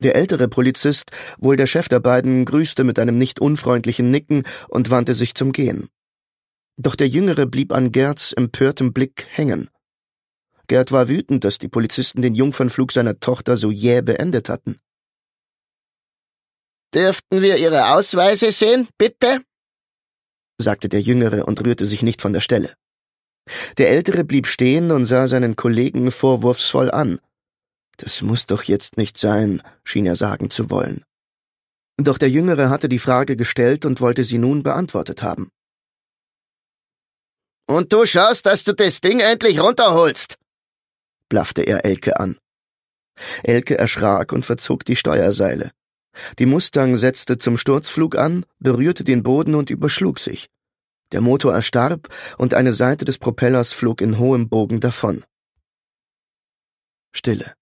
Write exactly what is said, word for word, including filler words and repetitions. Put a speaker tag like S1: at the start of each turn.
S1: Der ältere Polizist, wohl der Chef der beiden, grüßte mit einem nicht unfreundlichen Nicken und wandte sich zum Gehen. Doch der Jüngere blieb an Gerds empörtem Blick hängen. Gerd war wütend, dass die Polizisten den Jungfernflug seiner Tochter so jäh beendet hatten. »Dürften wir Ihre Ausweise sehen, bitte?« sagte der Jüngere und rührte sich nicht von der Stelle. Der Ältere blieb stehen und sah seinen Kollegen vorwurfsvoll an. »Das muss doch jetzt nicht sein«, schien er sagen zu wollen. Doch der Jüngere hatte die Frage gestellt und wollte sie nun beantwortet haben. »Und du schaust, dass du das Ding endlich runterholst«, blaffte er Elke an. Elke erschrak und verzog die Steuerseile. Die Mustang setzte zum Sturzflug an, berührte den Boden und überschlug sich. Der Motor erstarb und eine Seite des Propellers flog in hohem Bogen davon. Stille.